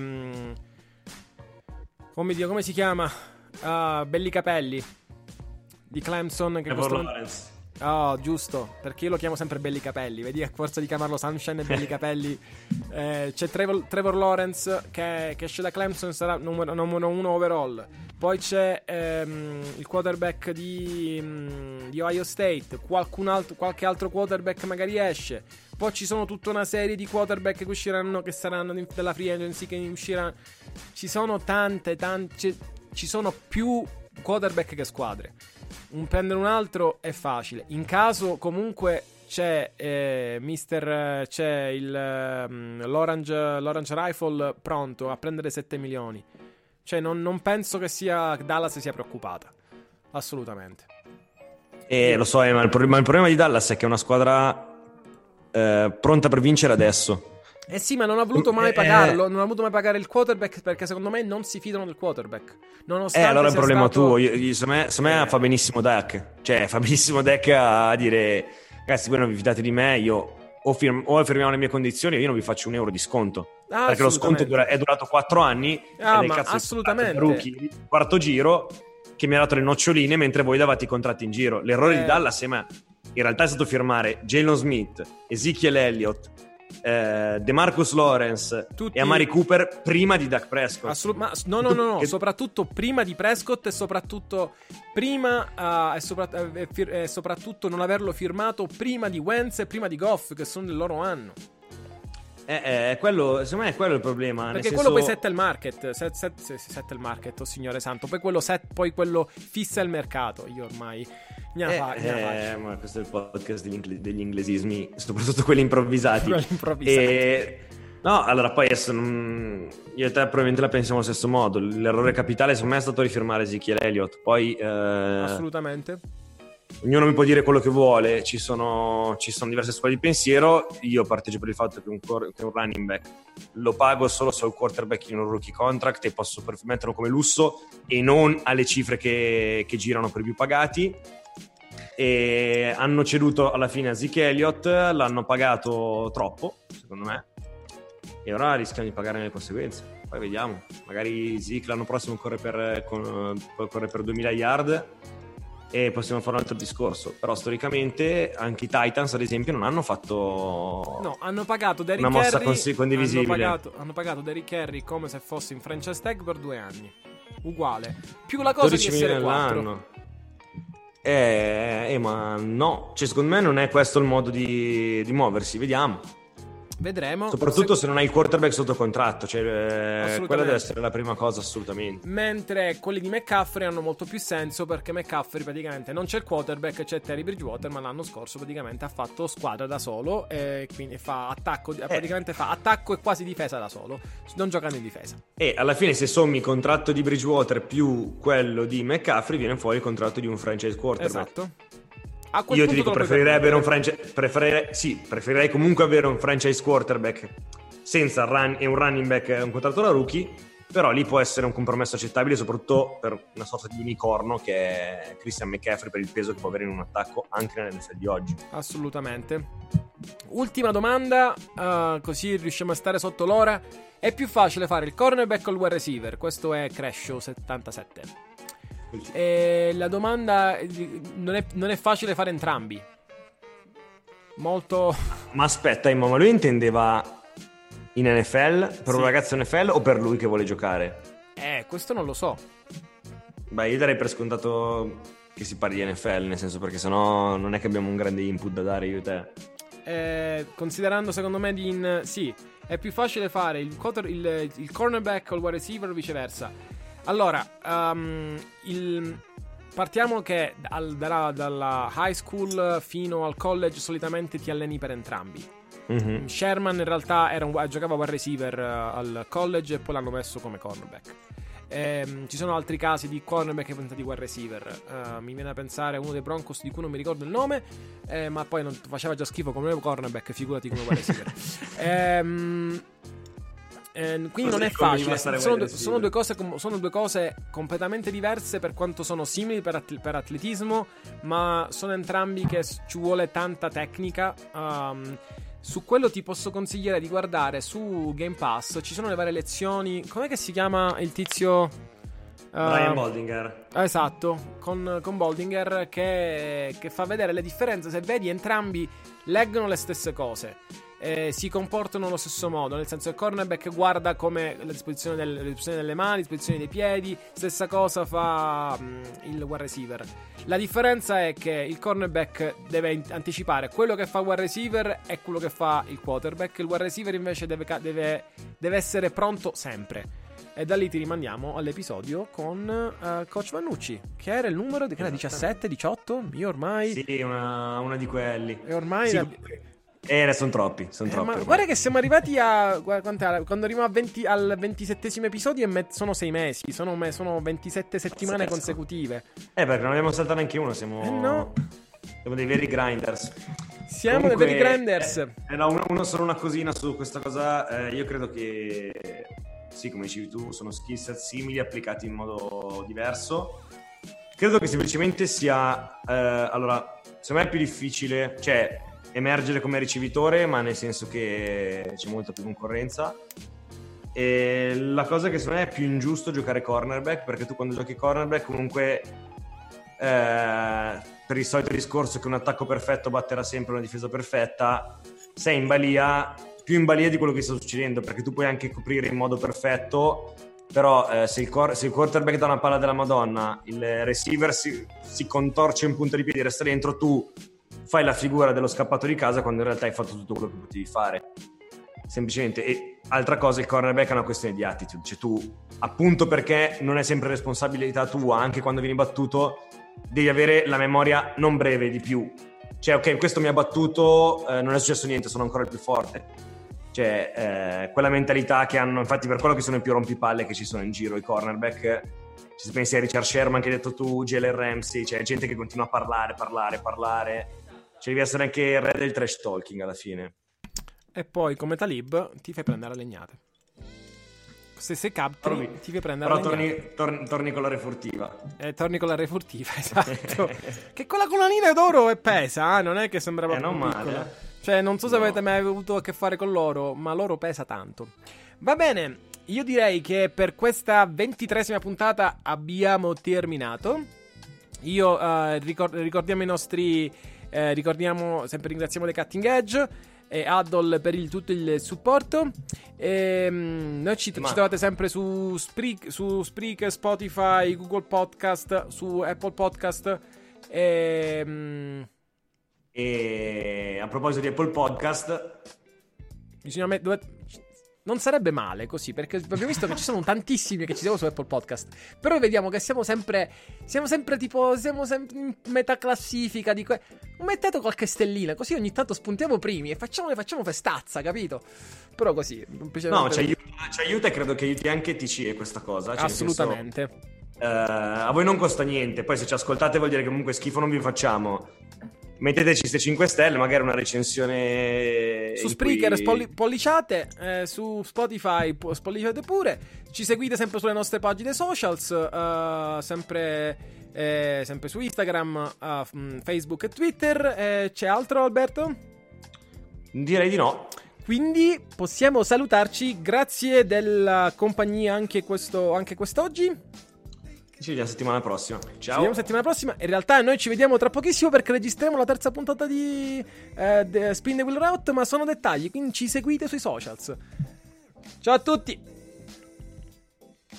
come si chiama? Belli capelli di Clemson, che Lawrence. Oh, giusto, perché io lo chiamo sempre Belli Capelli. Vedi, a forza di chiamarlo Sunshine e Belli Capelli. C'è Trevor Lawrence che esce da Clemson, sarà numero 1 overall. Poi c'è il quarterback di Ohio State. Qualche altro quarterback magari esce. Poi ci sono tutta una serie di quarterback che usciranno, che saranno della free agency, che usciranno. Ci sono tante ci sono più quarterback che squadre. Prendere un altro è facile. In caso comunque c'è c'è l'Orange Rifle pronto a prendere 7 milioni. Cioè non penso che Dallas sia preoccupata. Assolutamente. Lo so, ma il problema di Dallas è che è una squadra pronta per vincere adesso. Sì, ma non ha voluto mai pagarlo. Non ha voluto mai pagare il quarterback, perché secondo me non si fidano del quarterback. Nonostante allora è un problema tuo. Secondo me fa benissimo Dak. Cioè, fa benissimo Dak a dire: ragazzi, voi non vi fidate di me, io o firmiamo le mie condizioni, io non vi faccio €1 di sconto. Perché lo sconto è durato 4 anni. Ma assolutamente. Rookie, quarto giro, che mi ha dato le noccioline mentre voi davate i contratti in giro. L'errore di Dallas in realtà è stato firmare Jalen Smith, Ezekiel Elliott, DeMarcus Lawrence e Amari Cooper prima di Dak Prescott. No. Soprattutto prima di Prescott, e soprattutto prima e soprattutto non averlo firmato prima di Wentz e prima di Goff, che sono nel loro anno. Secondo me è quello il problema. Perché quello poi setta il market. Setta il market, oh signore santo. Poi quello fissa il mercato. Io ormai ma questo è il podcast degli inglesismi, soprattutto quelli improvvisati. No, allora poi adesso io e te probabilmente la pensiamo allo stesso modo. L'errore capitale secondo me è stato rifirmare Ezekiel Elliott. Poi assolutamente. Ognuno mi può dire quello che vuole, ci sono diverse scuole di pensiero. Io parteggio per il fatto che un running back lo pago solo se ho il quarterback in un rookie contract e posso permetterlo come lusso e non alle cifre che girano per i più pagati. E hanno ceduto alla fine a Zeke Elliott, l'hanno pagato troppo secondo me e ora rischiano di pagare le conseguenze. Poi vediamo, magari Zeke l'anno prossimo corre per 2000 yard e possiamo fare un altro discorso. Però storicamente anche i Titans ad esempio non hanno fatto hanno pagato Derrick una mossa Henry, condivisibile. hanno pagato Derrick Henry come se fosse in franchise tag per 2 anni, uguale, più la cosa di essere 4. Ma no, cioè secondo me non è questo il modo di muoversi. Vedremo. Soprattutto se non hai il quarterback sotto contratto, cioè quella deve essere la prima cosa assolutamente. Mentre quelli di McCaffrey hanno molto più senso, perché McCaffrey praticamente non c'è il quarterback, c'è Terry Bridgewater, ma l'anno scorso praticamente ha fatto squadra da solo e quindi fa attacco, praticamente fa attacco e quasi difesa da solo, non giocando in difesa. E alla fine se sommi il contratto di Bridgewater più quello di McCaffrey viene fuori il contratto di un franchise quarterback. Esatto. Io ti dico, preferirei avere preferirei comunque avere un franchise quarterback senza un running back, un contratto da rookie, però lì può essere un compromesso accettabile, soprattutto per una sorta di unicorno che è Christian McCaffrey, per il peso che può avere in un attacco anche nell'NFL di oggi. Assolutamente. Ultima domanda, così riusciamo a stare sotto l'ora. È più facile fare il cornerback o il wide receiver? Questo è Crescio 77. E la domanda non è facile fare entrambi. Molto. Ma aspetta, ma lui intendeva in NFL per un ragazzo NFL o per lui che vuole giocare? Questo non lo so. Beh, io darei per scontato che si parli di NFL, nel senso, perché sennò non è che abbiamo un grande input da dare io e te. Considerando secondo me sì, è più facile fare il cornerback o il wide receiver o viceversa. Allora, partiamo che dalla high school fino al college solitamente ti alleni per entrambi. Mm-hmm. Sherman in realtà giocava wide receiver al college e poi l'hanno messo come cornerback. Ci sono altri casi di cornerback che diventati wide receiver. Mi viene a pensare uno dei Broncos di cui non mi ricordo il nome, ma poi non faceva già schifo come cornerback, figurati come wide receiver. quindi non è facile. Sono due cose completamente diverse per quanto sono simili per atletismo, ma sono entrambi che ci vuole tanta tecnica. Su quello ti posso consigliare di guardare su Game Pass. Ci sono le varie lezioni. Com'è che si chiama il tizio? Brian Boldinger. Esatto, con Boldinger che fa vedere le differenze. Se vedi, entrambi leggono le stesse cose, si comportano allo stesso modo, nel senso che il cornerback guarda come la disposizione delle mani, la disposizione dei piedi, stessa cosa fa il wide receiver. La differenza è che il cornerback deve anticipare quello che fa il wide receiver e quello che fa il quarterback. Il wide receiver invece deve essere pronto sempre. E da lì ti rimandiamo all'episodio con Coach Vannucci, che era il numero che era 17, 18? Io ormai... Sì, una di quelli. E ormai... Sì. Sono troppi. Ma guarda che siamo arrivati a... Quando arriviamo al 27esimo episodio sono 6 mesi, sono 27 settimane consecutive. Perché non abbiamo saltato neanche uno, siamo dei veri grinders. Siamo dei veri grinders. Solo una cosina su questa cosa, io credo che... Sì, come dicevi tu, sono skill set simili applicati in modo diverso. Credo che semplicemente sia... allora, secondo me è più difficile, cioè, emergere come ricevitore, ma nel senso che c'è molta più concorrenza. E la cosa che secondo me è più ingiusto giocare cornerback, perché tu quando giochi cornerback comunque... per il solito discorso che un attacco perfetto batterà sempre una difesa perfetta, sei in balia... più in balia di quello che sta succedendo, perché tu puoi anche coprire in modo perfetto, però se il quarterback dà una palla della Madonna, il receiver si contorce in punta di piedi e resta dentro, tu fai la figura dello scappato di casa quando in realtà hai fatto tutto quello che potevi fare, semplicemente. E altra cosa, il cornerback è una questione di attitude, cioè tu, appunto perché non è sempre responsabilità tua, anche quando vieni battuto devi avere la memoria non breve, di più, cioè ok, questo mi ha battuto, non è successo niente, sono ancora il più forte. Cioè, quella mentalità che hanno, infatti per quello che sono i più rompipalle che ci sono in giro i cornerback. Se pensi a Richard Sherman che hai detto tu, Jalen Ramsey, cioè gente che continua a parlare, cioè devi essere anche il re del trash talking alla fine. E poi come Talib ti fai prendere a legnate. Se sei captri ti fai prendere a legnate. Però torni con la refurtiva. Torni con la refurtiva, esatto. Che quella colanina d'oro è pesa, non è che sembrava non piccola. male. Cioè, non so se avete mai avuto a che fare con l'oro, ma l'oro pesa tanto. Va bene, io direi che per questa 23esima puntata abbiamo terminato. Io ricordiamo i nostri... ringraziamo le Cutting Edge e Addol per tutto il supporto. Noi ci trovate sempre su Spreaker, Spotify, Google Podcast, su Apple Podcast E a proposito di Apple Podcast, non sarebbe male così, perché abbiamo visto che ci sono tantissimi che ci seguono su Apple Podcast, però vediamo che siamo sempre in metà classifica mettete qualche stellina, così ogni tanto spuntiamo primi e facciamo festazza, capito? Però così no, ci aiuta e credo che aiuti anche TCE questa cosa, cioè, assolutamente. A voi non costa niente, poi se ci ascoltate vuol dire che comunque schifo non vi facciamo. Metteteci queste 5 stelle, magari una recensione su Spreaker, polliciate, su Spotify spolliciate pure, ci seguite sempre sulle nostre pagine socials, sempre su Instagram, Facebook e Twitter. C'è altro, Alberto? Direi di no. Quindi possiamo salutarci, grazie della compagnia anche quest'oggi. Ci vediamo settimana prossima. Ciao. Ci vediamo settimana prossima. In realtà noi ci vediamo tra pochissimo perché registriamo la terza puntata di Spin the Wheel Route, ma sono dettagli, quindi ci seguite sui socials. Ciao a tutti.